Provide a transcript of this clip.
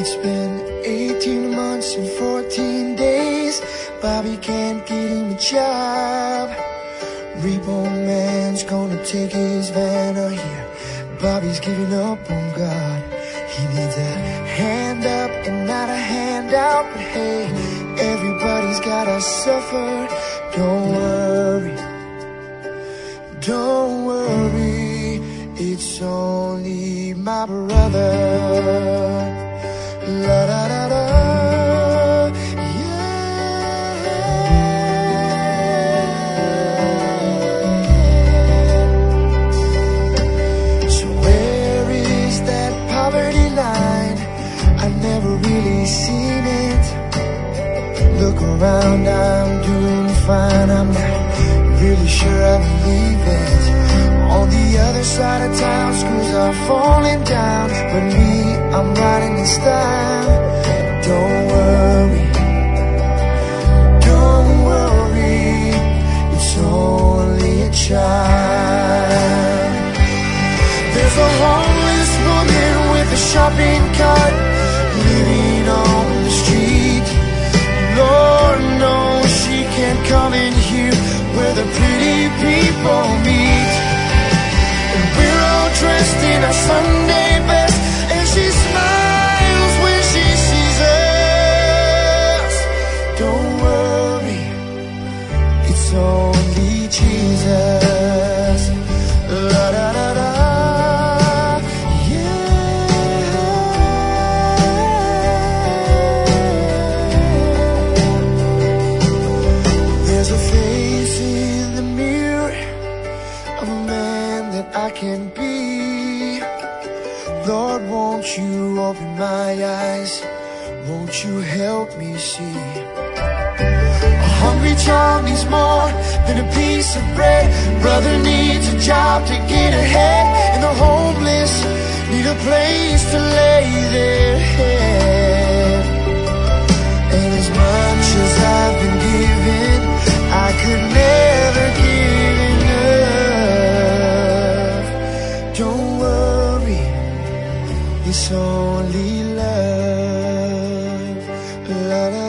It's been 18 months and 14 days. Bobby can't get him a job. Repo man's gonna take his van. I hear Bobby's giving up on God. He needs a hand up and not a handout. But hey, everybody's gotta suffer. Don't worry, don't worry, it's only my brother. La da da da, yeah. So where is that poverty line? I've never really seen it. Look around, I'm doing fine. I'm not really sure I believe it. On the other side of town, schools are falling down, but me, I'm riding in style. Don't worry, don't worry, it's only a child. There's a homeless woman with a shopping cart, living on the street. Lord knows she can't come in here where the pretty people meet. And we're all dressed in our Sunday best, and she smiles when she sees us. Don't worry, it's only Jesus. La da da da, yeah. There's a face in the mirror of a man that I can be. Lord, won't you open my eyes? Won't you help me see? A hungry child needs more than a piece of bread. Brother needs a job to get ahead, and the homeless need a place to lay their head. And as much as I've been given, I could never give enough. Don't worry, it's only love. La, la.